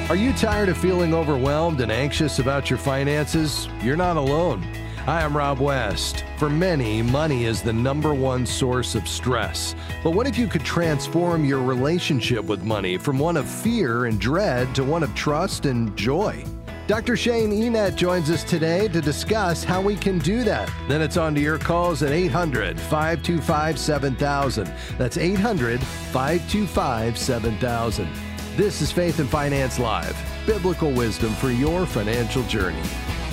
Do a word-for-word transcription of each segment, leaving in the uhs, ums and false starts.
Are you tired of feeling overwhelmed and anxious about your finances? You're not alone. Hi, I'm Rob West. For many, money is the number one source of stress. But what if you could transform your relationship with money from one of fear and dread to one of trust and joy? Doctor Shane Enoet joins us today to discuss how we can do that. Then it's on to your calls at eight hundred, five two five, seven thousand. That's eight hundred, five two five, seven thousand. This is Faith and Finance Live, biblical wisdom for your financial journey.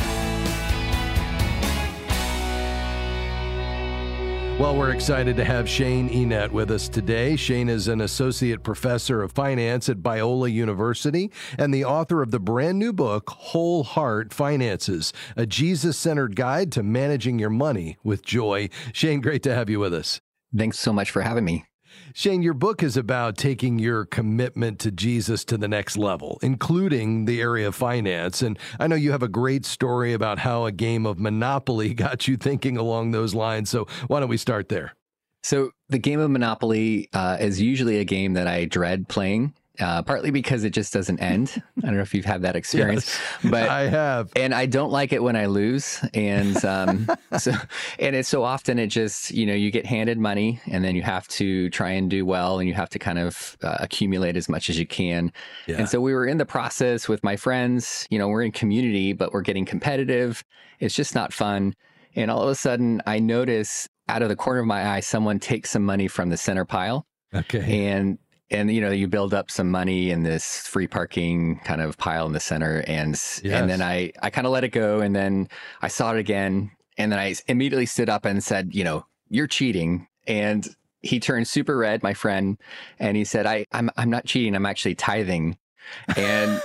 Well, we're excited to have Shane Enoet with us today. Shane is an associate professor of finance at Biola University and the author of the brand new book, Whole Heart Finances, a Jesus-centered guide to managing your money with joy. Shane, great to have you with us. Thanks so much for having me. Shane, your book is about taking your commitment to Jesus to the next level, including the area of finance. And I know you have a great story about how a game of Monopoly got you thinking along those lines. So why don't we start there? So the game of Monopoly uh, is usually a game that I dread playing. Uh, partly because it just doesn't end. I don't know if you've had that experience, yes, but I have, and I don't like it when I lose. And um, so, and it's so often it just, you know, you get handed money, and then you have to try and do well, and you have to kind of uh, accumulate as much as you can. Yeah. And so we were in the process with my friends. You know, we're in community, but we're getting competitive. It's just not fun. And all of a sudden, I notice out of the corner of my eye, someone takes some money from the center pile. Okay, and. And, you know, you build up some money in this free parking kind of pile in the center. And yes. and then I, I kind of let it go. And then I saw it again. And then I immediately stood up and said, you know, you're cheating. And he turned super red, my friend. And he said, I, I'm, I'm not cheating. I'm actually tithing. And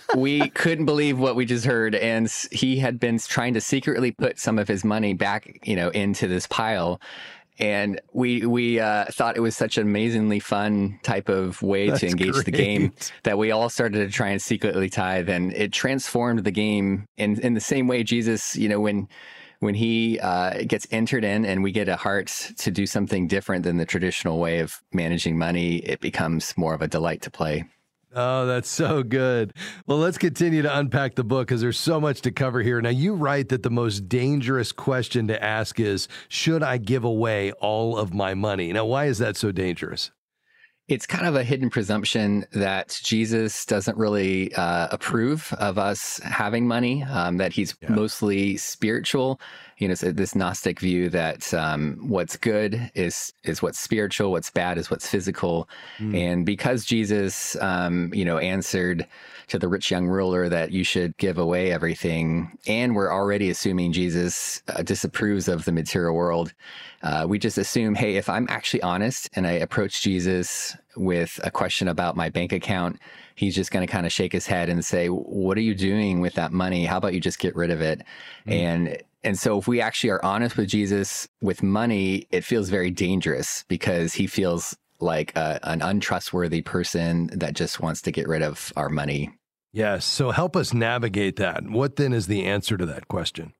we couldn't believe what we just heard. And he had been trying to secretly put some of his money back, you know, into this pile. And we we uh, thought it was such an amazingly fun type of way That's to engage great. the game that we all started to try and secretly tithe, and it transformed the game in, in the same way Jesus, you know, when when he uh, gets entered in and we get a heart to do something different than the traditional way of managing money, it becomes more of a delight to play. Oh, that's so good. Well, let's continue to unpack the book because there's so much to cover here. Now, you write that the most dangerous question to ask is, should I give away all of my money? Now, why is that so dangerous? It's kind of a hidden presumption that Jesus doesn't really uh, approve of us having money, um, that he's yeah. mostly spiritual. You know, so this Gnostic view that um, what's good is is what's spiritual, what's bad is what's physical. Mm. And because Jesus, um, you know, answered to the rich young ruler that you should give away everything, and we're already assuming Jesus uh, disapproves of the material world, uh, we just assume, hey, if I'm actually honest and I approach Jesus with a question about my bank account, he's just going to kind of shake his head and say, what are you doing with that money? How about you just get rid of it? Mm. And And so if we actually are honest with Jesus with money, it feels very dangerous because he feels like a, an untrustworthy person that just wants to get rid of our money. Yes. So help us navigate that. What then is the answer to that question?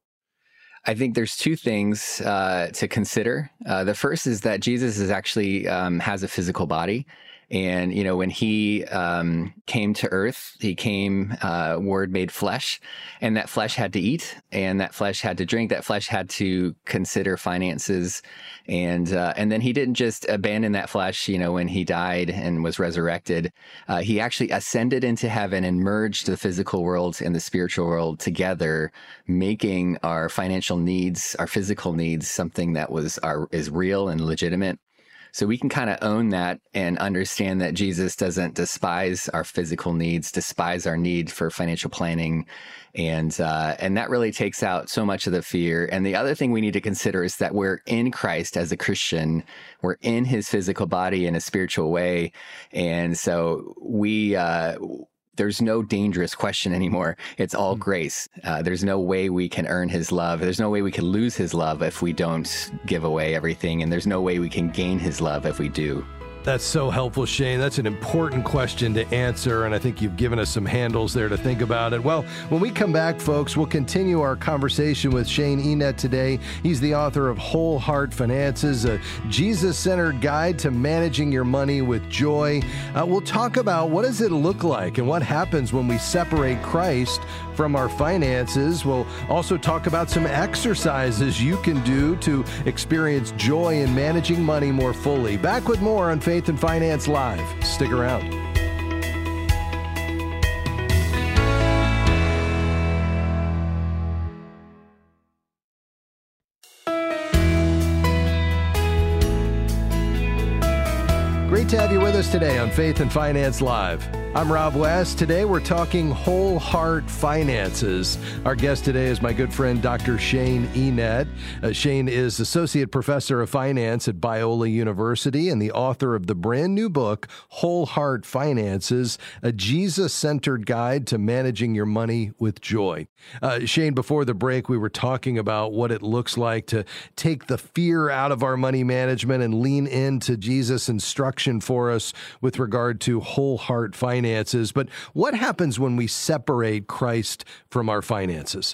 I think there's two things uh, to consider. Uh, the first is that Jesus is actually um, has a physical body. And, you know, when he um, came to earth, he came, uh, word made flesh, and that flesh had to eat, and that flesh had to drink, that flesh had to consider finances. And uh, and then he didn't just abandon that flesh, you know, when he died and was resurrected. Uh, he actually ascended into heaven and merged the physical world and the spiritual world together, making our financial needs, our physical needs, something that was our is real and legitimate. So we can kind of own that and understand that Jesus doesn't despise our physical needs, despise our need for financial planning. And uh, and that really takes out so much of the fear. And the other thing we need to consider is that we're in Christ as a Christian. We're in his physical body in a spiritual way. And so we... Uh, There's no dangerous question anymore. It's all grace. Uh, there's no way we can earn his love. There's no way we can lose his love if we don't give away everything. And there's no way we can gain his love if we do. That's so helpful, Shane. That's an important question to answer, and I think you've given us some handles there to think about it. Well, when we come back, folks, we'll continue our conversation with Shane Enett today. He's the author of Whole Heart Finances, a Jesus-centered guide to managing your money with joy. Uh, we'll talk about what does it look like and what happens when we separate Christ from our finances. We'll also talk about some exercises you can do to experience joy in managing money more fully. Back with more on Faith and Finance Live. Stick around. Great to have you with us today on Faith and Finance Live. I'm Rob West. Today we're talking whole heart finances. Our guest today is my good friend, Doctor Shane Enett. Uh, Shane is Associate Professor of Finance at Biola University and the author of the brand new book, Whole Heart Finances, a Jesus-centered guide to managing your money with joy. Uh, Shane, before the break, we were talking about what it looks like to take the fear out of our money management and lean into Jesus' instruction for us with regard to whole heart finances. Finances, but what happens when we separate Christ from our finances?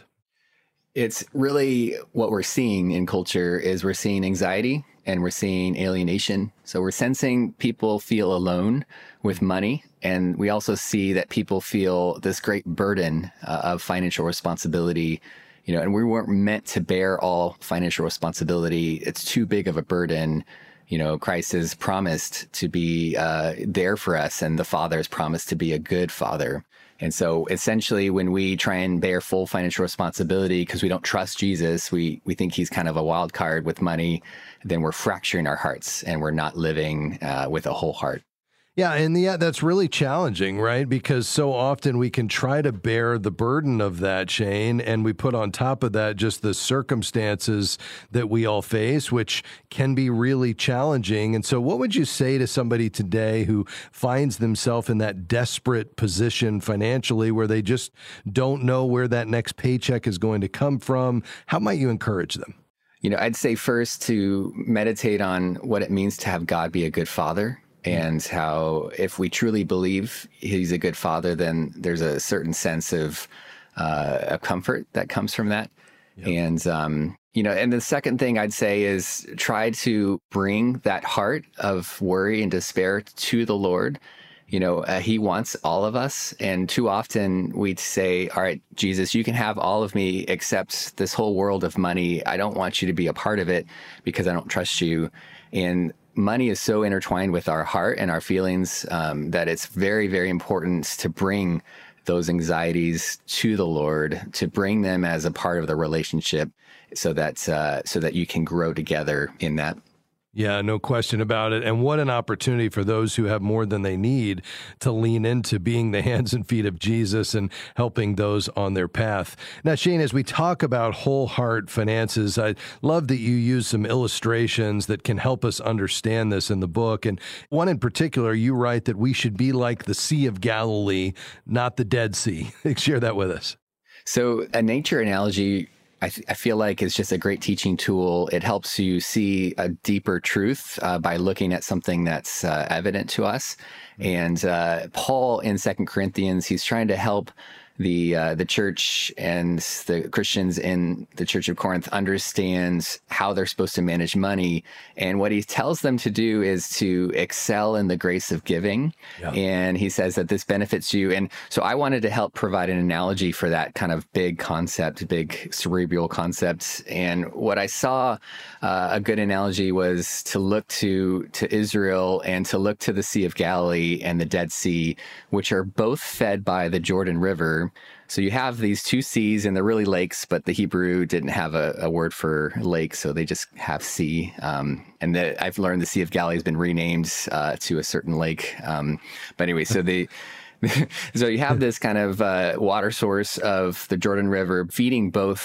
It's really what we're seeing in culture is we're seeing anxiety and we're seeing alienation. So we're sensing people feel alone with money. And we also see that people feel this great burden uh, of financial responsibility. You know, and we weren't meant to bear all financial responsibility. It's too big of a burden. You know, Christ has promised to be uh, there for us, and the Father has promised to be a good father. And so essentially, when we try and bear full financial responsibility because we don't trust Jesus, we, we think he's kind of a wild card with money, then we're fracturing our hearts and we're not living uh, with a whole heart. Yeah, and yeah, that's really challenging, right? Because so often we can try to bear the burden of that, Shane, and we put on top of that just the circumstances that we all face, which can be really challenging. And so what would you say to somebody today who finds themselves in that desperate position financially where they just don't know where that next paycheck is going to come from? How might you encourage them? You know, I'd say first to meditate on what it means to have God be a good father. And how if we truly believe he's a good father, then there's a certain sense of uh, a comfort that comes from that. Yep. And, um, you know, and the second thing I'd say is try to bring that heart of worry and despair to the Lord. You know, uh, he wants all of us. And too often we'd say, all right, Jesus, you can have all of me except this whole world of money. I don't want you to be a part of it because I don't trust you. And money is so intertwined with our heart and our feelings um, that it's very, very important to bring those anxieties to the Lord, to bring them as a part of the relationship so that uh, so that you can grow together in that. Yeah, no question about it. And what an opportunity for those who have more than they need to lean into being the hands and feet of Jesus and helping those on their path. Now, Shane, as we talk about whole heart finances, I love that you use some illustrations that can help us understand this in the book. And one in particular, you write that we should be like the Sea of Galilee, not the Dead Sea. Share that with us. So a nature analogy I, th- I feel like it's just a great teaching tool. It helps you see a deeper truth uh, by looking at something that's uh, evident to us. And uh, Paul in Second Corinthians, he's trying to help the uh, the church and the Christians in the Church of Corinth understand how they're supposed to manage money. And what he tells them to do is to excel in the grace of giving. Yeah. And he says that this benefits you. And so I wanted to help provide an analogy for that kind of big concept, big cerebral concept. And what I saw uh, a good analogy was to look to to Israel and to look to the Sea of Galilee and the Dead Sea, which are both fed by the Jordan River. So you have these two seas and they're really lakes, but the Hebrew didn't have a, a word for lake, so they just have sea. Um, and the, I've learned the Sea of Galilee has been renamed uh, to a certain lake. Um, but anyway, so the so you have this kind of uh, water source of the Jordan River feeding both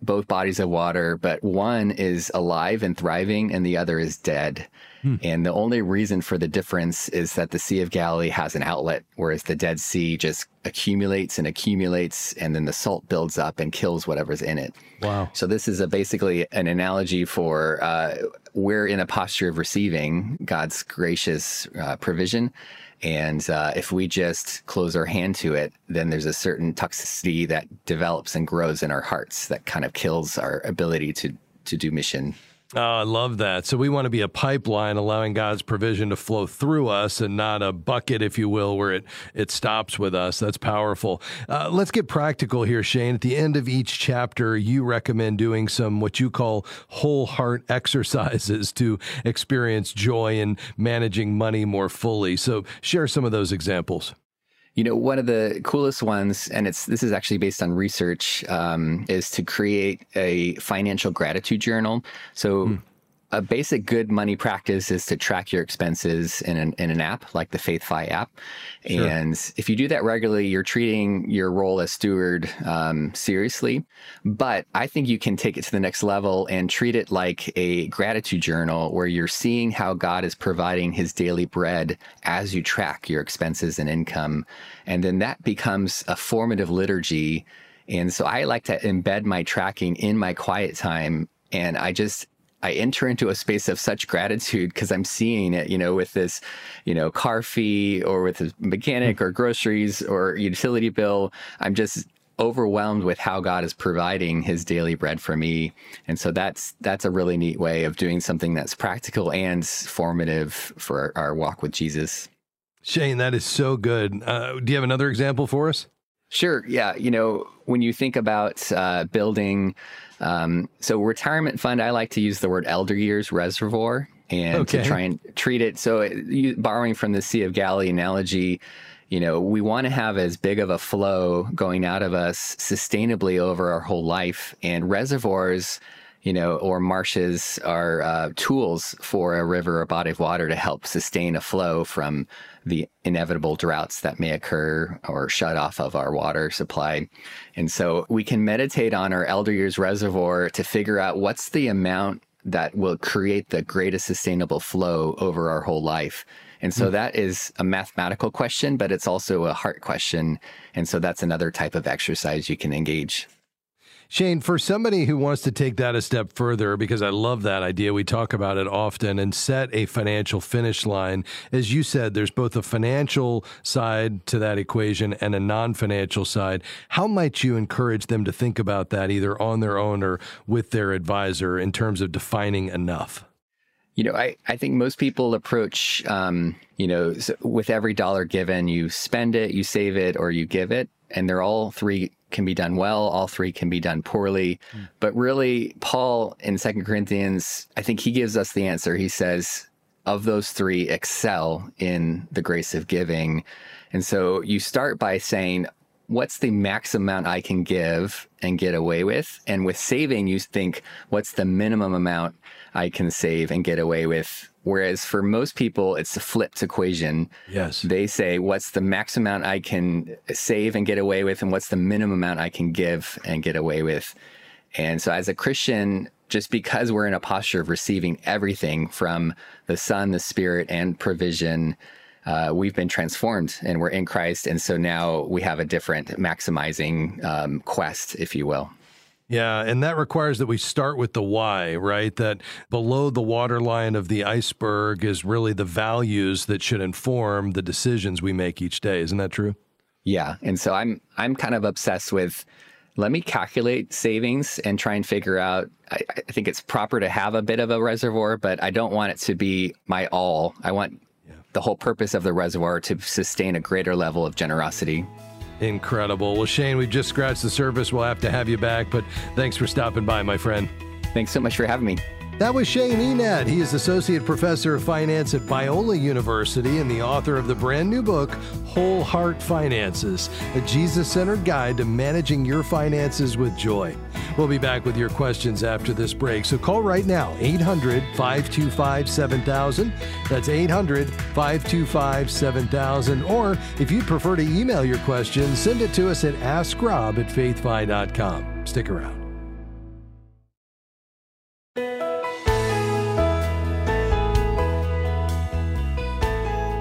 both bodies of water, but one is alive and thriving and the other is dead. Hmm. And the only reason for the difference is that the Sea of Galilee has an outlet, whereas the Dead Sea just accumulates and accumulates, and then the salt builds up and kills whatever's in it. Wow. So this is a basically an analogy for uh, we're in a posture of receiving God's gracious uh, provision. And uh, if we just close our hand to it, then there's a certain toxicity that develops and grows in our hearts that kind of kills our ability to to do mission. Oh, I love that. So we want to be a pipeline allowing God's provision to flow through us and not a bucket, if you will, where it, it stops with us. That's powerful. Uh, let's get practical here, Shane. At the end of each chapter, you recommend doing some what you call whole heart exercises to experience joy and managing money more fully. So share some of those examples. You know, one of the coolest ones, and it's this is actually based on research, um, is to create a financial gratitude journal. So mm. a basic good money practice is to track your expenses in an, in an app like the FaithFi app. Sure. And if you do that regularly, you're treating your role as steward um, seriously. But I think you can take it to the next level and treat it like a gratitude journal where you're seeing how God is providing his daily bread as you track your expenses and income. And then that becomes a formative liturgy. And so I like to embed my tracking in my quiet time. And I just I enter into a space of such gratitude because I'm seeing it, you know, with this, you know, car fee or with a mechanic or groceries or utility bill. I'm just overwhelmed with how God is providing his daily bread for me. And so that's that's a really neat way of doing something that's practical and formative for our, our walk with Jesus. Shane, that is so good. Uh, do you have another example for us? Sure. Yeah. You know, when you think about uh, building, um, so retirement fund, I like to use the word elder years reservoir and okay. to try and treat it. So you, borrowing from the Sea of Galilee analogy, you know, we want to have as big of a flow going out of us sustainably over our whole life. And reservoirs, you know, or marshes are uh, tools for a river or body of water to help sustain a flow from the inevitable droughts that may occur or shut off of our water supply. And so we can meditate on our elder years reservoir to figure out what's the amount that will create the greatest sustainable flow over our whole life. And so mm. that is a mathematical question, but it's also a heart question. And so that's another type of exercise you can engage. Shane, for somebody who wants to take that a step further, because I love that idea, we talk about it often, and set a financial finish line. As you said, there's both a financial side to that equation and a non-financial side. How might you encourage them to think about that either on their own or with their advisor in terms of defining enough? You know, I, I think most people approach, um, you know, with every dollar given, you spend it, you save it, or you give it. And they're all three can be done well. All three can be done poorly. Mm. But really, Paul in Second Corinthians, I think he gives us the answer. He says, of those three, excel in the grace of giving. And so you start by saying, what's the max amount I can give and get away with? And with saving, you think, what's the minimum amount I can save and get away with? Whereas for most people, it's a flipped equation. Yes. They say, what's the max amount I can save and get away with? And what's the minimum amount I can give and get away with? And so as a Christian, just because we're in a posture of receiving everything from the Son, the Spirit, and provision, uh, we've been transformed and we're in Christ. And so now we have a different maximizing um, quest, if you will. Yeah, and that requires that we start with the why, right? That below the waterline of the iceberg is really the values that should inform the decisions we make each day. Isn't that true? Yeah, and so I'm I'm kind of obsessed with, let me calculate savings and try and figure out, I, I think it's proper to have a bit of a reservoir, but I don't want it to be my all. I want yeah. the whole purpose of the reservoir to sustain a greater level of generosity. Incredible. Well, Shane, we've just scratched the surface. We'll have to have you back, but thanks for stopping by, my friend. Thanks so much for having me. That was Shane Enad. He is Associate Professor of Finance at Biola University and the author of the brand new book, Whole Heart Finances, a Jesus-centered guide to managing your finances with joy. We'll be back with your questions after this break, so call right now, eight hundred, five two five, seven thousand. That's eight hundred, five two five, seven thousand. Or if you'd prefer to email your questions, send it to us at ask rob at faithfi dot com. Stick around.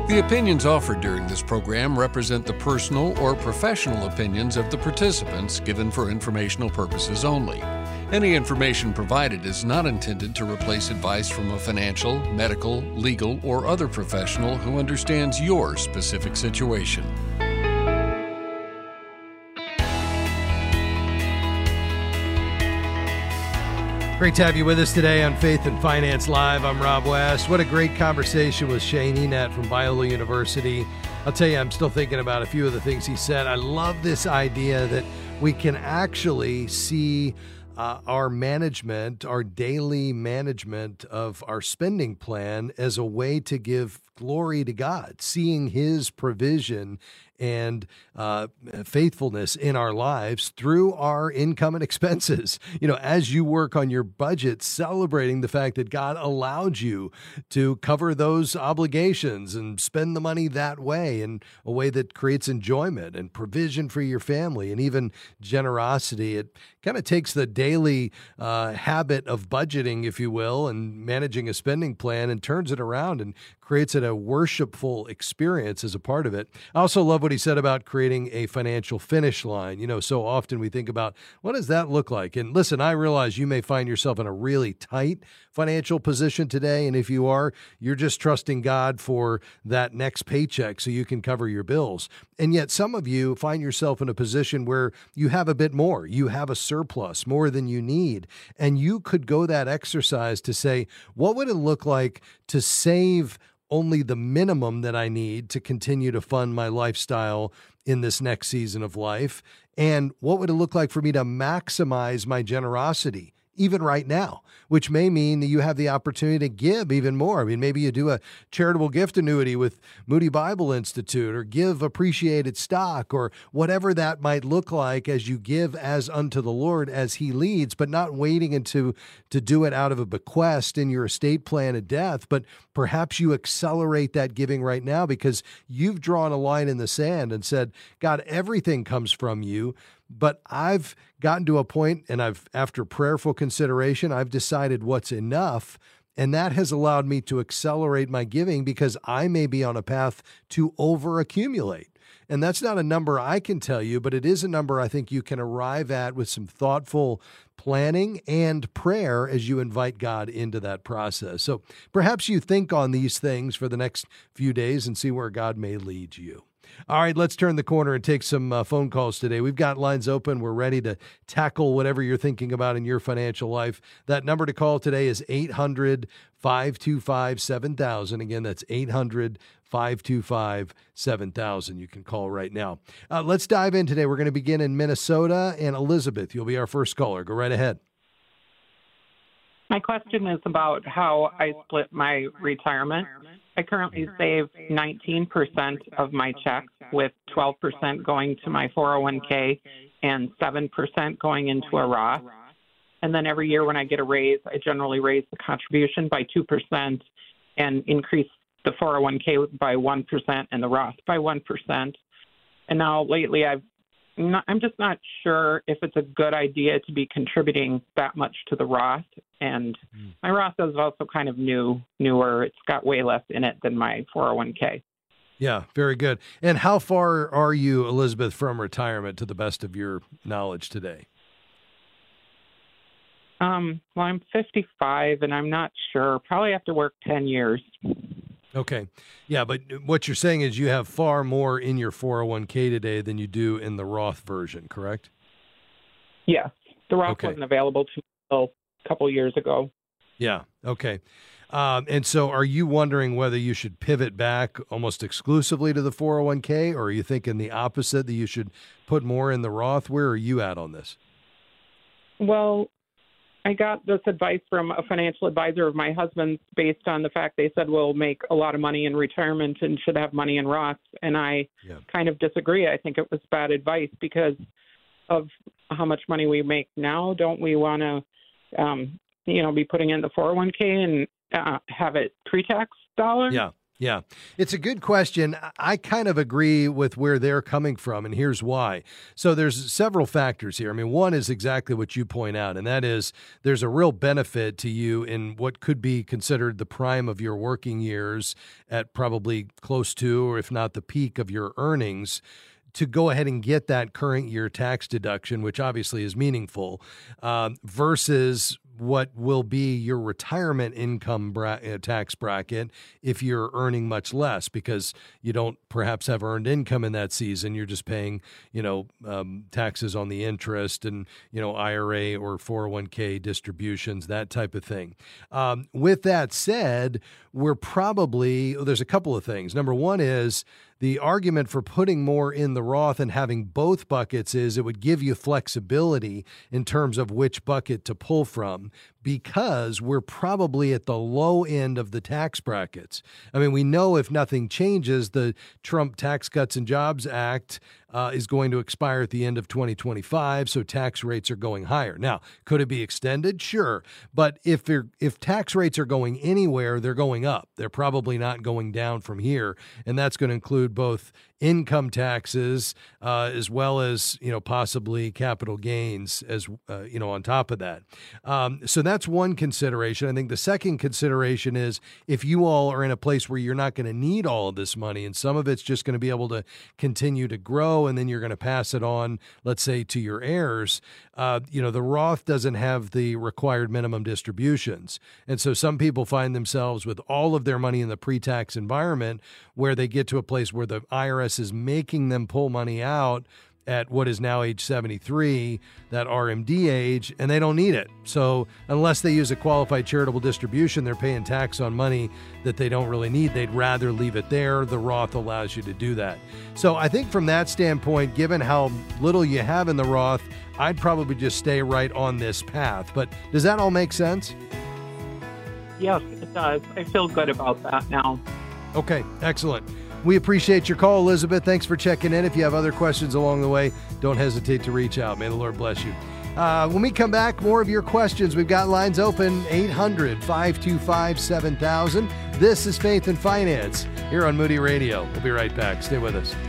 The opinions offered during this program represent the personal or professional opinions of the participants given for informational purposes only. Any information provided is not intended to replace advice from a financial, medical, legal, or other professional who understands your specific situation. Great to have you with us today on Faith and Finance Live. I'm Rob West. What a great conversation with Shane Enat from Biola University. I'll tell you, I'm still thinking about a few of the things he said. I love this idea that we can actually see uh, our management, our daily management of our spending plan as a way to give glory to God, seeing His provision and uh, faithfulness in our lives through our income and expenses. You know, as you work on your budget, celebrating the fact that God allowed you to cover those obligations and spend the money that way in a way that creates enjoyment and provision for your family and even generosity. It kind of takes the daily uh, habit of budgeting, if you will, and managing a spending plan and turns it around and creates it a worshipful experience as a part of it. I also love what he said about creating a financial finish line. You know, so often we think about, what does that look like? And listen, I realize you may find yourself in a really tight financial position today. And if you are, you're just trusting God for that next paycheck so you can cover your bills. And yet some of you find yourself in a position where you have a bit more. You have a surplus, more than you need. And you could go that exercise to say, what would it look like to save only the minimum that I need to continue to fund my lifestyle in this next season of life? And what would it look like for me to maximize my generosity even right now, which may mean that you have the opportunity to give even more. I mean, maybe you do a charitable gift annuity with Moody Bible Institute, or give appreciated stock, or whatever that might look like as you give as unto the Lord as He leads, but not waiting into to do it out of a bequest in your estate plan at death. But perhaps you accelerate that giving right now because you've drawn a line in the sand and said, God, everything comes from you. But I've gotten to a point, and I've, after prayerful consideration, I've decided what's enough, and that has allowed me to accelerate my giving because I may be on a path to overaccumulate. And that's not a number I can tell you, but it is a number I think you can arrive at with some thoughtful planning and prayer as you invite God into that process. So perhaps you think on these things for the next few days and see where God may lead you. All right, let's turn the corner and take some uh, phone calls today. We've got lines open. We're ready to tackle whatever you're thinking about in your financial life. That number to call today is eight hundred, five two five, seven thousand. Again, that's eight hundred, five two five, seven thousand. You can call right now. Uh, let's dive in today. We're going to begin in Minnesota. And Elizabeth, you'll be our first caller. Go right ahead. My question is about how I split my retirement. I currently save nineteen percent of my checks, with twelve percent going to my four oh one k and seven percent going into a Roth. And then every year when I get a raise, I generally raise the contribution by two percent and increase the four oh one k by one percent and the Roth by one percent. And now lately I've not, I'm just not sure if it's a good idea to be contributing that much to the Roth. And mm. my Roth is also kind of new, newer. It's got way less in it than my four oh one k. Yeah, very good. And how far are you, Elizabeth, from retirement to the best of your knowledge today? Um, well, I'm fifty-five, and I'm not sure. Probably have to work ten years. Okay. Yeah, but what you're saying is you have far more in your four oh one k today than you do in the Roth version, correct? Yes. The Roth okay. wasn't available to me until a couple of years ago. Yeah. Okay. Um, and so are you wondering whether you should pivot back almost exclusively to the four oh one k, or are you thinking the opposite, that you should put more in the Roth? Where are you at on this? Well, I got this advice from a financial advisor of my husband's based on the fact they said we'll make a lot of money in retirement and should have money in Roths. And I yeah. kind of disagree. I think it was bad advice because of how much money we make now. Don't we want to, um, you know, be putting in the four oh one k and uh, have it pre-tax dollars? Yeah. Yeah, it's a good question. I kind of agree with where they're coming from, and here's why. So there's several factors here. I mean, one is exactly what you point out, and that is there's a real benefit to you in what could be considered the prime of your working years at probably close to, or if not the peak of your earnings, to go ahead and get that current year tax deduction, which obviously is meaningful, um, versus what will be your retirement income bra- uh, tax bracket if you're earning much less, because you don't perhaps have earned income in that season. You're just paying, you know, um, taxes on the interest and, you know, I R A or four oh one k distributions, that type of thing. Um, with that said, we're probably, there's a couple of things. Number one is the argument for putting more in the Roth and having both buckets is it would give you flexibility in terms of which bucket to pull from, because we're probably at the low end of the tax brackets. I mean, we know if nothing changes, the Trump Tax Cuts and Jobs Act uh, is going to expire at the end of twenty twenty-five, so tax rates are going higher. Now, could it be extended? Sure. But if they're, if tax rates are going anywhere, they're going up. They're probably not going down from here, and that's going to include both income taxes uh, as well as, you know, possibly capital gains as, uh, you know, on top of that. Um, so that's one consideration. I think the second consideration is if you all are in a place where you're not going to need all of this money and some of it's just going to be able to continue to grow and then you're going to pass it on, let's say, to your heirs, uh, you know, the Roth doesn't have the required minimum distributions. And so some people find themselves with all of their money in the pre-tax environment where they get to a place where the I R S is making them pull money out at what is now age seventy-three, that R M D age, and they don't need it. So unless they use a qualified charitable distribution, they're paying tax on money that they don't really need. They'd rather leave it there. The Roth allows you to do that. So I think from that standpoint, given how little you have in the Roth, I'd probably just stay right on this path. But does that all make sense? Yes, it does. I feel good about that now. Okay, excellent. We appreciate your call, Elizabeth. Thanks for checking in. If you have other questions along the way, don't hesitate to reach out. May the Lord bless you. Uh, when we come back, more of your questions. We've got lines open, eight hundred, five two five, seven thousand. This is Faith and Finance here on Moody Radio. We'll be right back. Stay with us.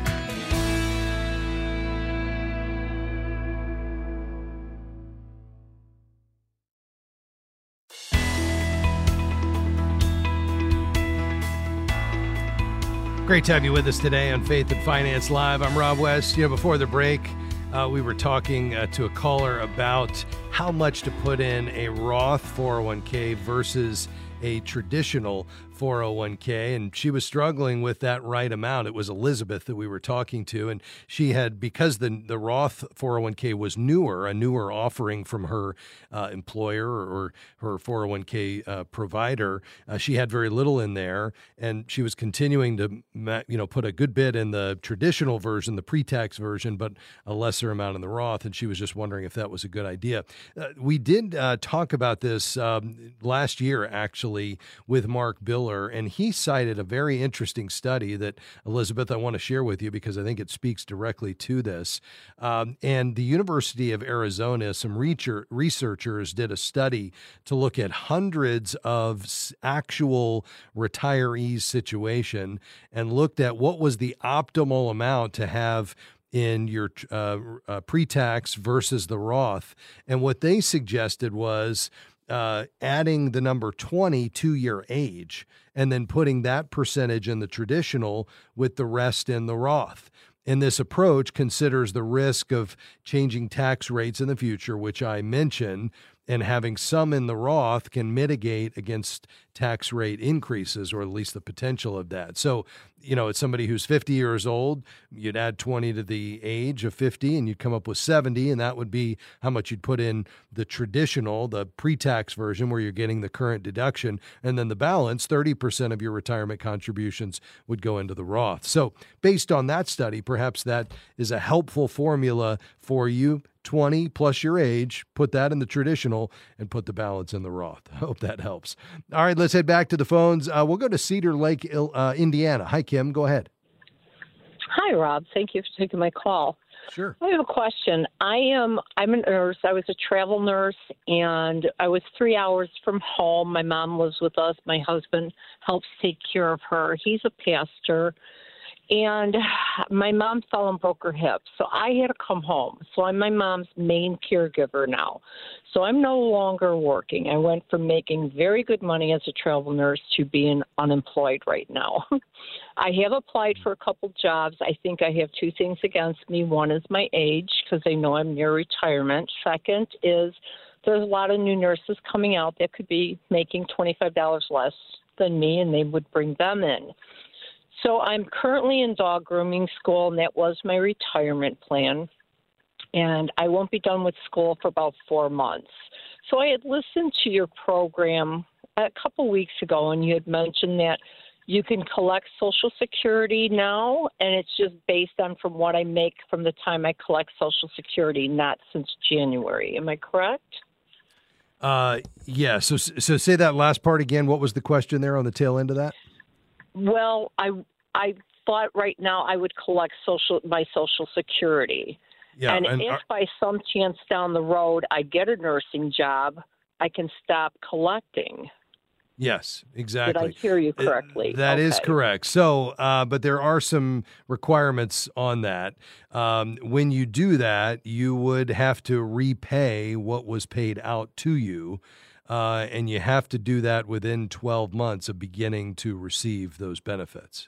Great to have you with us today on Faith and Finance Live. I'm Rob West. You know, before the break, uh, we were talking uh, to a caller about how much to put in a Roth four oh one k versus a traditional four oh one k, and she was struggling with that right amount. It was Elizabeth that we were talking to, and she had, because the the Roth four oh one k was newer, a newer offering from her uh, employer or her four oh one k uh, provider, uh, she had very little in there, and she was continuing to, you know, put a good bit in the traditional version, the pre-tax version, but a lesser amount in the Roth, and she was just wondering if that was a good idea. Uh, we did uh, talk about this um, last year, actually, with Mark Biller, and he cited a very interesting study that, Elizabeth, I want to share with you because I think it speaks directly to this. Um, and the University of Arizona, some researchers did a study to look at hundreds of actual retirees' situation and looked at what was the optimal amount to have in your uh, uh, pre-tax versus the Roth. And what they suggested was Uh, adding the number twenty to your age and then putting that percentage in the traditional with the rest in the Roth. And this approach considers the risk of changing tax rates in the future, which I mentioned, and having some in the Roth can mitigate against tax rate increases, or at least the potential of that. So, you know, it's somebody who's fifty years old, you'd add twenty to the age of fifty and you'd come up with seventy, and that would be how much you'd put in the traditional, the pre-tax version where you're getting the current deduction, and then the balance, thirty percent of your retirement contributions would go into the Roth. So based on that study, perhaps that is a helpful formula for you. twenty plus your age, put that in the traditional and put the balance in the Roth. I hope that helps. All right, let's head back to the phones. Uh, we'll go to Cedar Lake, uh, Indiana. Hi, Kim. Go ahead. Hi, Rob. Thank you for taking my call. Sure. I have a question. I am I'm a nurse. I was a travel nurse, and I was three hours from home. My mom lives with us. My husband helps take care of her. He's a pastor. And my mom fell and broke her hip, so I had to come home. So I'm my mom's main caregiver now. So I'm no longer working. I went from making very good money as a travel nurse to being unemployed right now. I have applied for a couple jobs. I think I have two things against me. One is my age, because they know I'm near retirement. Second is there's a lot of new nurses coming out that could be making twenty-five dollars less than me, and they would bring them in. So I'm currently in dog grooming school, and that was my retirement plan. And I won't be done with school for about four months. So I had listened to your program a couple weeks ago, and you had mentioned that you can collect Social Security now, and it's just based on from what I make from the time I collect Social Security, not since January. Am I correct? Uh, yeah. So, so say that last part again. What was the question there on the tail end of that? Well, I I thought right now I would collect social my Social Security. Yeah, and, and if are, by some chance down the road I get a nursing job, I can stop collecting. Yes, exactly. Did I hear you correctly? Uh, that okay. is correct. So, uh, but there are some requirements on that. Um, when you do that, you would have to repay what was paid out to you. Uh, and you have to do that within twelve months of beginning to receive those benefits.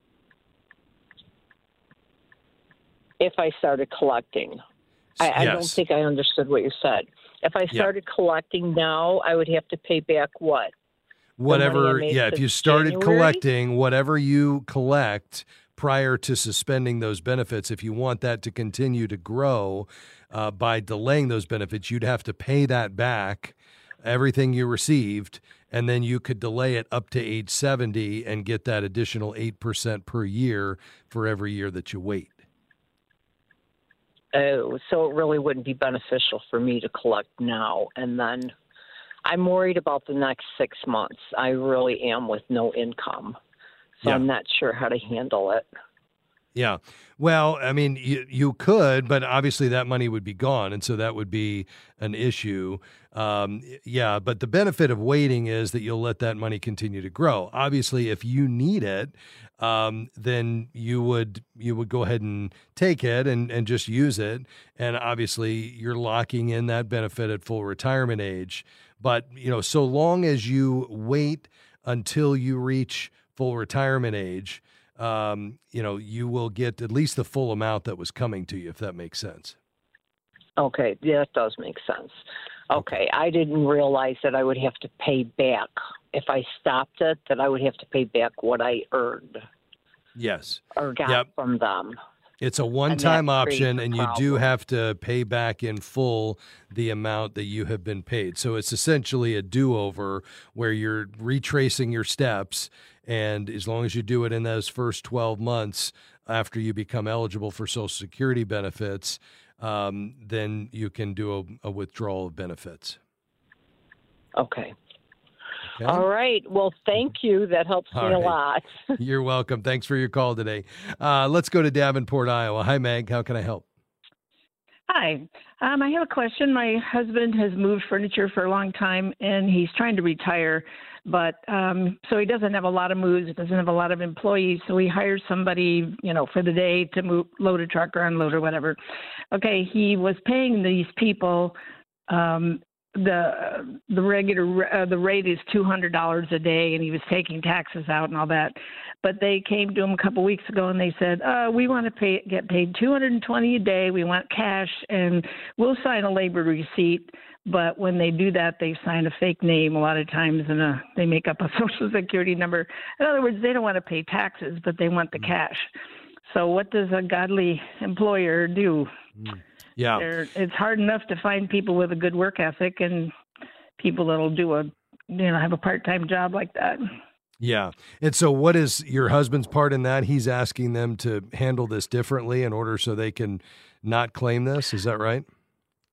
If I started collecting. I, I yes. don't think I understood what you said. If I started yeah. collecting now, I would have to pay back what? Whatever, yeah, if you started January? collecting, whatever you collect prior to suspending those benefits, if you want that to continue to grow uh, by delaying those benefits, you'd have to pay that back, everything you received, and then you could delay it up to age seventy and get that additional eight percent per year for every year that you wait. Oh, so it really wouldn't be beneficial for me to collect now. And then I'm worried about the next six months. I really am with no income. So yeah. I'm not sure how to handle it. Yeah. Well, I mean, you, you could, but obviously that money would be gone. And so that would be an issue. Um, yeah. But the benefit of waiting is that you'll let that money continue to grow. Obviously, if you need it, um, then you would you would go ahead and take it and, and just use it. And obviously, you're locking in that benefit at full retirement age. But, you know, so long as you wait until you reach full retirement age, Um, you know, you will get at least the full amount that was coming to you, if that makes sense. Okay, yeah, that does make sense. Okay, I didn't realize that I would have to pay back. If I stopped it, that I would have to pay back what I earned. Yes. Or got yep. from them. It's a one-time option, and you problem. do have to pay back in full the amount that you have been paid. So it's essentially a do-over where you're retracing your steps, and as long as you do it in those first twelve months after you become eligible for Social Security benefits, um, then you can do a, a withdrawal of benefits. Okay. Okay. All right. Well, thank you. That helps All me right. a lot. You're welcome. Thanks for your call today. Uh, let's go to Davenport, Iowa. Hi, Meg. How can I help? Hi. Um, I have a question. My husband has moved furniture for a long time, and he's trying to retire. But um, so he doesn't have a lot of moves. He doesn't have a lot of employees. So he hires somebody, you know, for the day to move, load a truck or unload or whatever. Okay. He was paying these people um, the the regular uh, the rate is two hundred dollars a day, and he was taking taxes out and all that. But they came to him a couple weeks ago and they said, uh, we want to pay get paid two hundred twenty dollars a day. We want cash, and we'll sign a labor receipt. But when they do that, they sign a fake name a lot of times, and a, they make up a Social Security number. In other words, they don't want to pay taxes, but they want the cash. So what does a godly employer do? Mm. Yeah, They're, it's hard enough to find people with a good work ethic and people that'll do a, you know, have a part-time job like that. Yeah. And so what is your husband's part in that? He's asking them to handle this differently in order so they can not claim this. Is that right?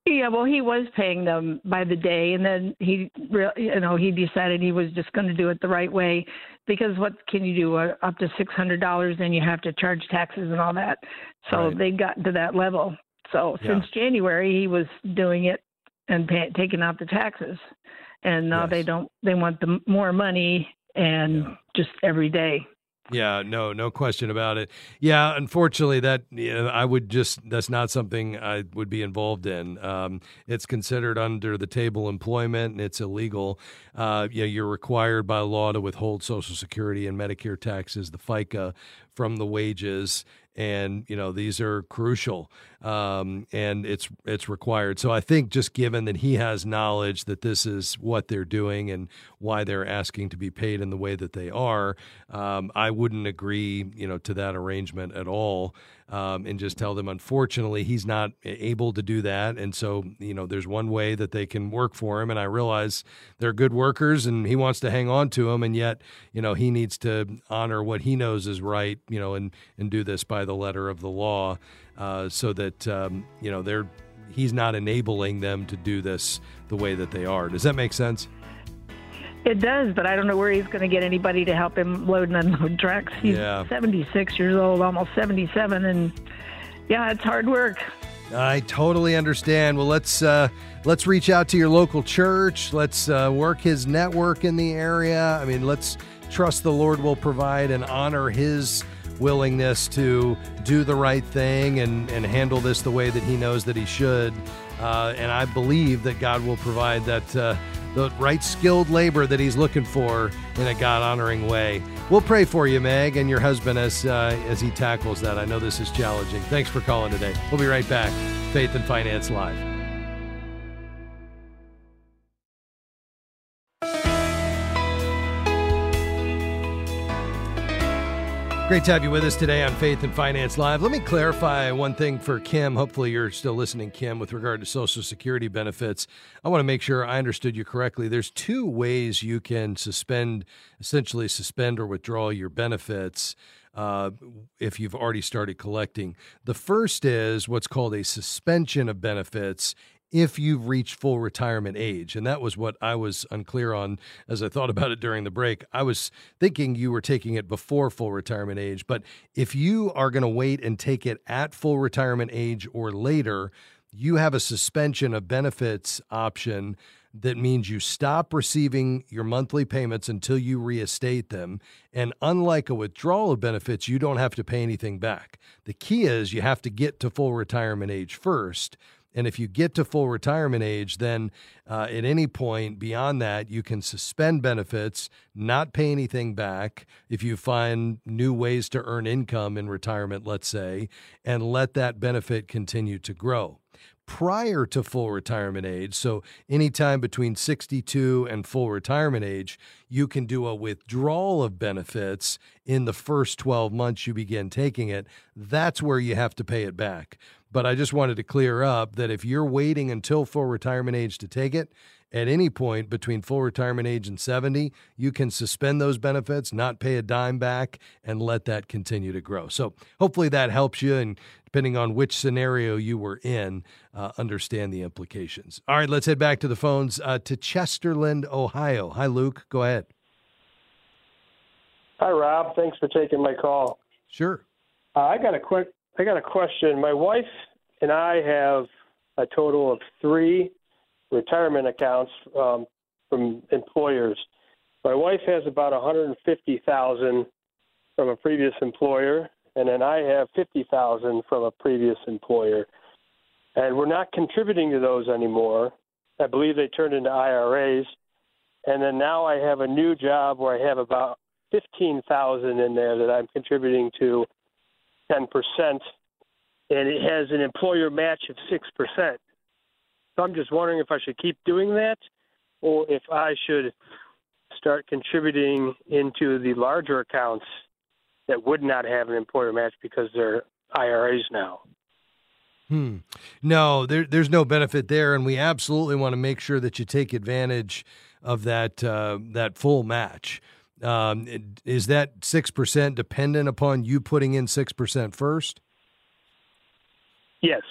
Yeah, well, he was paying them by the day, and then he, re- you know, he decided he was just going to do it the right way, because what can you do? Uh, up to six hundred dollars, then you have to charge taxes and all that. So Right. they got to that level. So Yeah. since January, he was doing it and pay, taking out the taxes, and now Yes. they don't. They want the more money and Yeah. just every day. Yeah, no, no question about it. Yeah, unfortunately, that you know, I would just that's not something I would be involved in. Um, it's considered under the table employment, and it's illegal. Uh, you know, you're required by law to withhold Social Security and Medicare taxes, the FICA, from the wages, and you know these are crucial, um, and it's it's required. So I think just given that he has knowledge that this is what they're doing and why they're asking to be paid in the way that they are, um, I wouldn't agree, you know, to that arrangement at all, um, and just tell them, unfortunately, he's not able to do that. And so, you know, there's one way that they can work for him. And I realize they're good workers and he wants to hang on to them. And yet, you know, he needs to honor what he knows is right, you know, and, and do this by the letter of the law, uh, so that, um, you know, they're, he's not enabling them to do this the way that they are. Does that make sense? It does, but I don't know where he's going to get anybody to help him load and unload trucks. He's Yeah. seventy-six years old, almost seventy-seven, and yeah, it's hard work. I totally understand. Well, let's uh, let's reach out to your local church. Let's uh, work his network in the area. I mean, let's trust the Lord will provide and honor his willingness to do the right thing and, and handle this the way that he knows that he should. Uh, and I believe that God will provide that uh, the right skilled labor that he's looking for in a God-honoring way. We'll pray for you, Meg, and your husband as uh, as he tackles that. I know this is challenging. Thanks for calling today. We'll be right back. Faith and Finance Live. Great to have you with us today on Faith and Finance Live. Let me clarify one thing for Kim. Hopefully you're still listening, Kim, with regard to Social Security benefits. I want to make sure I understood you correctly. There's two ways you can suspend, essentially suspend or withdraw your benefits uh, if you've already started collecting. The first is what's called a suspension of benefits if you've reached full retirement age. And that was what I was unclear on as I thought about it during the break. I was thinking you were taking it before full retirement age, but if you are going to wait and take it at full retirement age or later, you have a suspension of benefits option that means you stop receiving your monthly payments until you reinstate them. And unlike a withdrawal of benefits, you don't have to pay anything back. The key is you have to get to full retirement age first. And if you get to full retirement age, then uh, at any point beyond that, you can suspend benefits, not pay anything back if you find new ways to earn income in retirement, let's say, and let that benefit continue to grow. Prior to full retirement age, so anytime between sixty-two and full retirement age, you can do a withdrawal of benefits in the first twelve months you begin taking it. That's where you have to pay it back. But I just wanted to clear up that if you're waiting until full retirement age to take it, at any point between full retirement age and seventy, you can suspend those benefits, not pay a dime back, and let that continue to grow. So hopefully that helps you, and depending on which scenario you were in, uh, understand the implications. All right, let's head back to the phones uh, to Chesterland, Ohio. Hi, Luke. Go ahead. Hi, Rob. Thanks for taking my call. Sure. Uh, I got a quick. I got a question. My wife and I have a total of three retirement accounts um, from employers. My wife has about one hundred fifty thousand dollars from a previous employer, and then I have fifty thousand dollars from a previous employer. And we're not contributing to those anymore. I believe they turned into I R As. And then now I have a new job where I have about fifteen thousand dollars in there that I'm contributing to ten percent, and it has an employer match of six percent. So I'm just wondering if I should keep doing that or if I should start contributing into the larger accounts that would not have an employer match because they're I R As now. Hmm. No, there, there's no benefit there, and we absolutely want to make sure that you take advantage of that uh, that full match. Um, is that six percent dependent upon you putting in six percent first? Yes.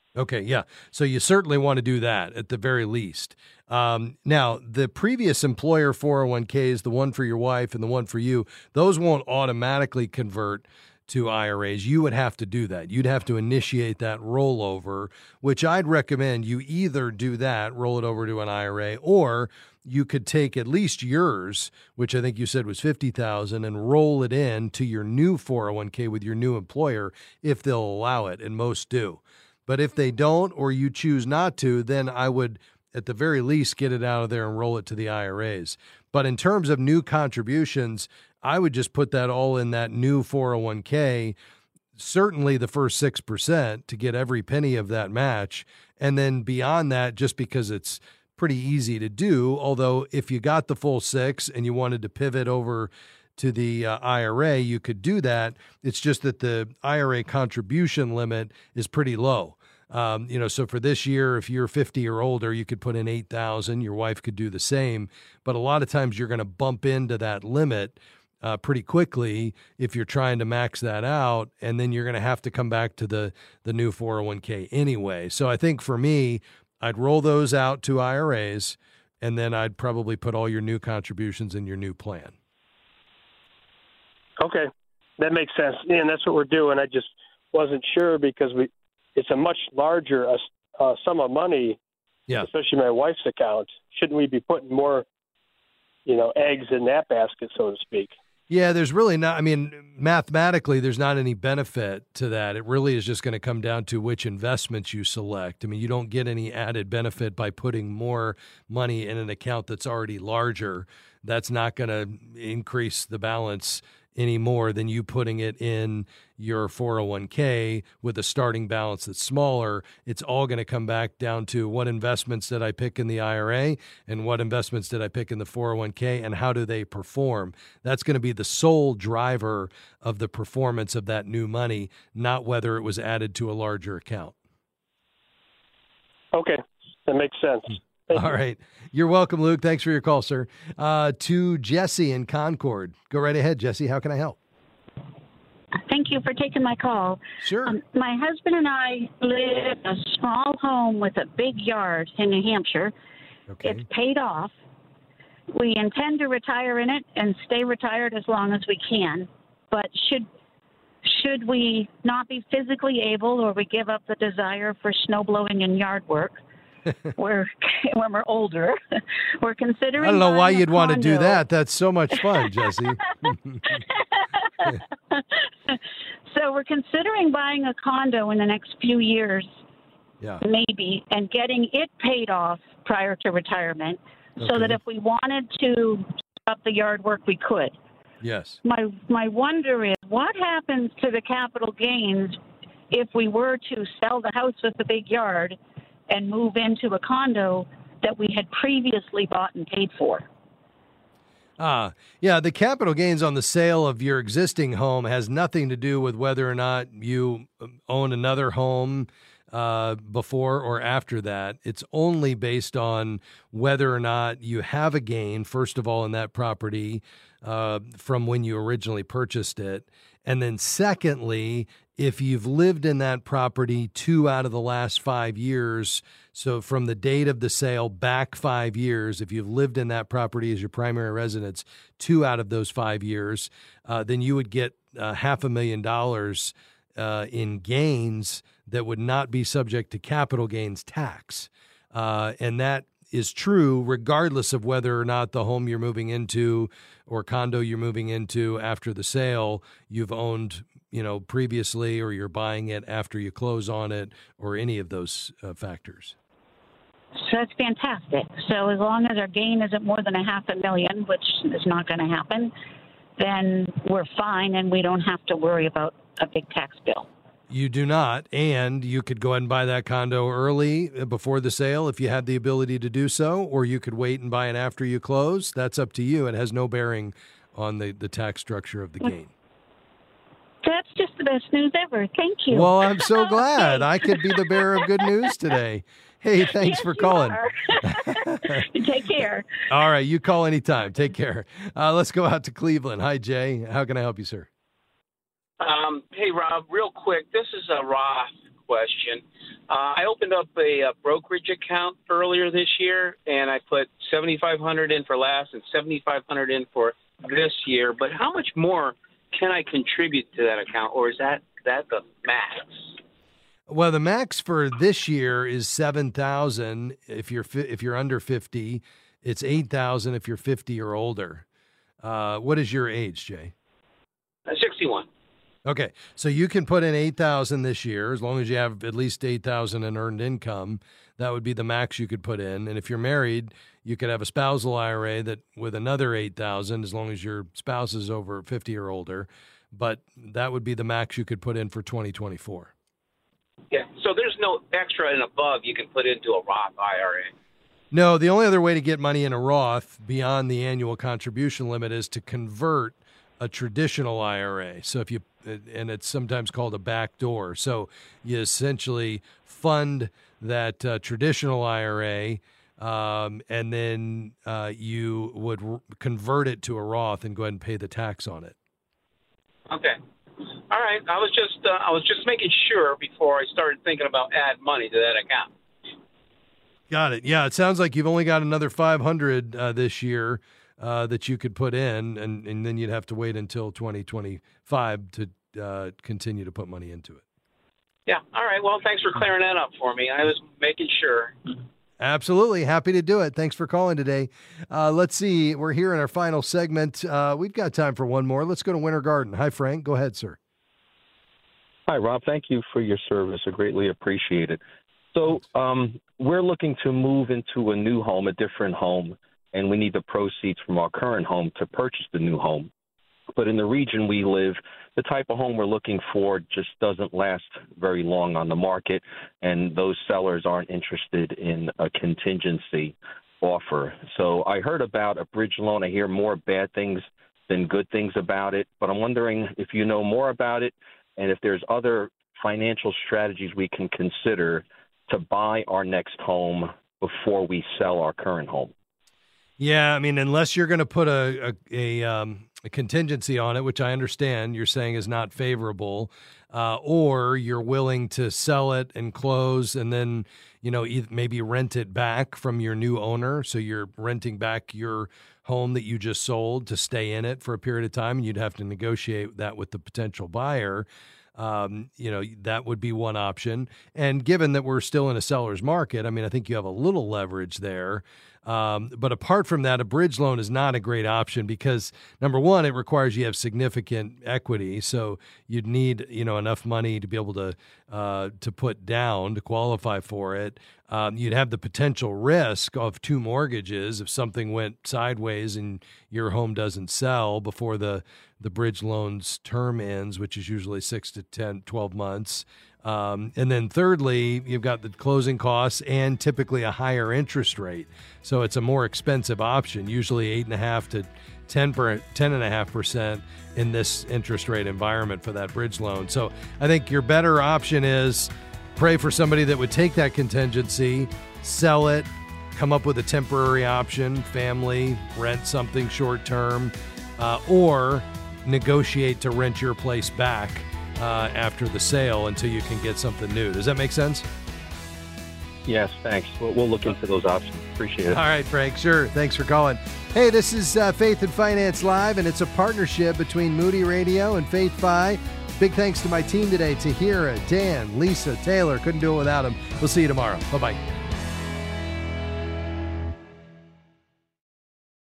Okay, yeah. So you certainly want to do that at the very least. Um, now, the previous employer four oh one k's, the one for your wife and the one for you, those won't automatically convert to I R As. You would have to do that. You'd have to initiate that rollover, which I'd recommend you either do that, roll it over to an I R A, or you could take at least yours, which I think you said was fifty thousand dollars, and roll it in to your new four oh one k with your new employer if they'll allow it, and most do. But if they don't, or you choose not to, then I would, at the very least, get it out of there and roll it to the I R As. But in terms of new contributions, I would just put that all in that new four oh one k, certainly the first six percent to get every penny of that match. And then beyond that, just because it's pretty easy to do, although if you got the full six and you wanted to pivot over to the uh, I R A, you could do that. It's just that the I R A contribution limit is pretty low. Um, you know, so for this year, if you're fifty or older, you could put in eight thousand. Your wife could do the same. But a lot of times you're going to bump into that limit uh, pretty quickly if you're trying to max that out, and then you're going to have to come back to the the new four oh one k anyway. So I think for me, I'd roll those out to I R As, and then I'd probably put all your new contributions in your new plan. Okay, that makes sense. And that's what we're doing. I just wasn't sure because we it's a much larger uh, uh, sum of money, yeah. especially my wife's account. Shouldn't we be putting more, you know, eggs in that basket, so to speak? Yeah, there's really not, I mean, mathematically, there's not any benefit to that. It really is just going to come down to which investments you select. I mean, you don't get any added benefit by putting more money in an account that's already larger. That's not going to increase the balance any more than you putting it in your four oh one k with a starting balance that's smaller. It's all going to come back down to what investments did I pick in the I R A and what investments did I pick in the four oh one k and how do they perform. That's going to be the sole driver of the performance of that new money, not whether it was added to a larger account. Okay, that makes sense. Thank All you. right. You're welcome, Luke. Thanks for your call, sir. Uh, to Jesse in Concord. Go right ahead, Jesse. How can I help? Thank you for taking my call. Sure. Um, my husband and I live in a small home with a big yard in New Hampshire. Okay. It's paid off. We intend to retire in it and stay retired as long as we can. But should should we not be physically able, or we give up the desire for snow blowing and yard work, we're, when we're older, we're considering. I don't know why buying a you'd want to do condo. that. That's so much fun, Jesse. So we're considering buying a condo in the next few years, Yeah. maybe, and getting it paid off prior to retirement, so Okay. that if we wanted to stop the yard work, we could. Yes. My my wonder is, what happens to the capital gains if we were to sell the house with the big yard and move into a condo that we had previously bought and paid for? Ah, yeah, the capital gains on the sale of your existing home has nothing to do with whether or not you own another home uh, before or after that. It's only based on whether or not you have a gain, first of all, in that property uh, from when you originally purchased it. And then secondly, if you've lived in that property two out of the last five years, so from the date of the sale back five years, if you've lived in that property as your primary residence two out of those five years, uh, then you would get uh, half a million dollars uh, in gains that would not be subject to capital gains tax. Uh, and that is true regardless of whether or not the home you're moving into or condo you're moving into after the sale you've owned, you know, previously, or you're buying it after you close on it, or any of those uh, factors. So that's fantastic. So as long as our gain isn't more than a half a million, which is not going to happen, then we're fine and we don't have to worry about a big tax bill. You do not, and you could go ahead and buy that condo early before the sale if you had the ability to do so, or you could wait and buy it after you close. That's up to you. It has no bearing on the, the tax structure of the gain. That's just the best news ever. Thank you. Well, I'm so glad I could be the bearer of good news today. Hey, thanks Yes, for you calling. are. Take care. All right, you call anytime. Take care. Uh, let's go out to Cleveland. Hi, Jay. How can I help you, sir? Um, hey, Rob, real quick. This is a Roth question. Uh, I opened up a, a brokerage account earlier this year, and I put seventy-five hundred dollars in for last and seventy-five hundred dollars in for this year. But how much more can I contribute to that account, or is that, that the max? Well, the max for this year is seven thousand dollars if you're fi- if you're under fifty. It's eight thousand dollars if you're fifty or older. Uh, what is your age, Jay? Uh, sixty-one. Okay, so you can put in eight thousand dollars this year as long as you have at least eight thousand dollars in earned income. That would be the max you could put in. And if you're married, you could have a spousal I R A that with another eight thousand dollars as long as your spouse is over fifty or older. But that would be the max you could put in for twenty twenty-four. Yeah, so there's no extra and above you can put into a Roth I R A. No, the only other way to get money in a Roth beyond the annual contribution limit is to convert a traditional I R A. So if you, and it's sometimes called a backdoor. So you essentially fund that uh, traditional I R A, um, and then uh, you would r- convert it to a Roth and go ahead and pay the tax on it. Okay. All right. I was just uh, I was just making sure before I started thinking about add money to that account. Got it. Yeah, it sounds like you've only got another five hundred uh, this year uh, that you could put in, and, and then you'd have to wait until twenty twenty-five to uh, continue to put money into it. Yeah. All right. Well, thanks for clearing that up for me. I was making sure. Absolutely. Happy to do it. Thanks for calling today. Uh, let's see. We're here in our final segment. Uh, we've got time for one more. Let's go to Winter Garden. Hi, Frank. Go ahead, sir. Hi, Rob. Thank you for your service. I greatly appreciate it. So um, we're looking to move into a new home, a different home, and we need the proceeds from our current home to purchase the new home. But in the region we live, the type of home we're looking for just doesn't last very long on the market, and those sellers aren't interested in a contingency offer. So I heard about a bridge loan. I hear more bad things than good things about it, but I'm wondering if you know more about it and if there's other financial strategies we can consider to buy our next home before we sell our current home. Yeah, I mean, unless you're going to put a a, a, um, a contingency on it, which I understand you're saying is not favorable, uh, or you're willing to sell it and close and then, you know, maybe rent it back from your new owner. So you're renting back your home that you just sold to stay in it for a period of time, and you'd have to negotiate that with the potential buyer. Um, you know, that would be one option. And given that we're still in a seller's market, I mean, I think you have a little leverage there. Um, but apart from that, a bridge loan is not a great option because, number one, it requires you have significant equity. So you'd need, you know, enough money to be able to uh, to put down to qualify for it. Um, you'd have the potential risk of two mortgages if something went sideways and your home doesn't sell before the, the bridge loan's term ends, which is usually six to ten, twelve months. Um, and then thirdly, you've got the closing costs and typically a higher interest rate. So it's a more expensive option, usually eight and a half to ten per, ten and a half percent in this interest rate environment for that bridge loan. So I think your better option is pray for somebody that would take that contingency, sell it, come up with a temporary option, family, rent something short term, uh, or negotiate to rent your place back Uh, after the sale until you can get something new. Does that make sense? Yes, thanks. We'll, we'll look into those options. Appreciate it. All right, Frank. Sure. Thanks for calling. Hey, this is uh, Faith and Finance Live, and it's a partnership between Moody Radio and Faith Fi. Big thanks to my team today, Tahira, Dan, Lisa, Taylor. Couldn't do it without them. We'll see you tomorrow. Bye-bye.